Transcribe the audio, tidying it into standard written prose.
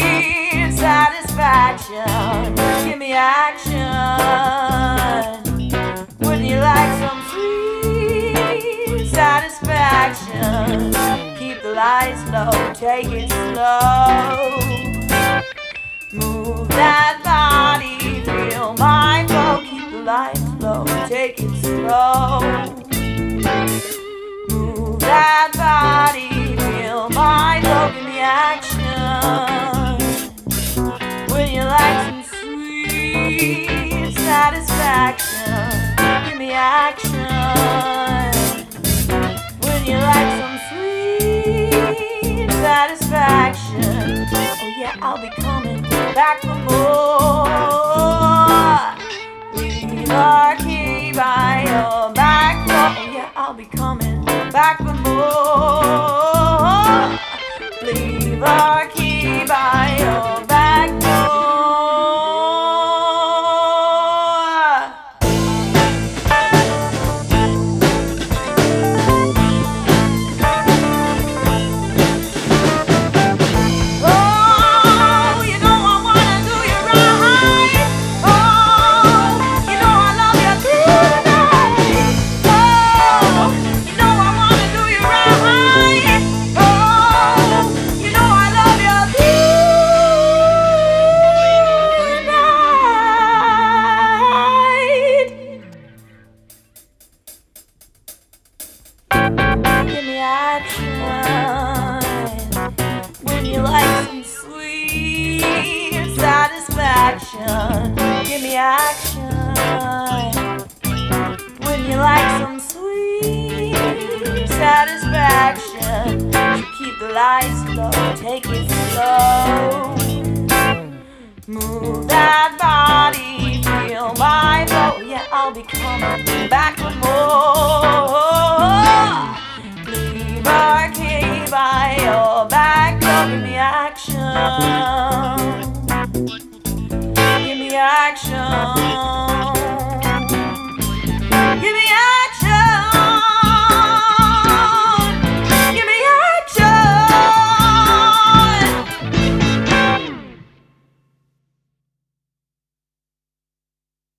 satisfaction. Give me action. Wouldn't you like some sweet satisfaction? Keep the lights low, take it slow. Move that body, feel my flow. Keep the lights low, take it slow. Move that body, feel my flow. Give me action. When you like some sweet satisfaction, give me action. When you like some sweet satisfaction, oh yeah, I'll be coming back for more. Leave our key by your back door. Oh yeah, I'll be coming back for more. Leave our key by your back door. Give me action. When you like some sweet satisfaction, give me action. When you like some sweet satisfaction, so keep the lights low, take it slow. Move that body, feel my flow. Yeah, I'll be coming back for more.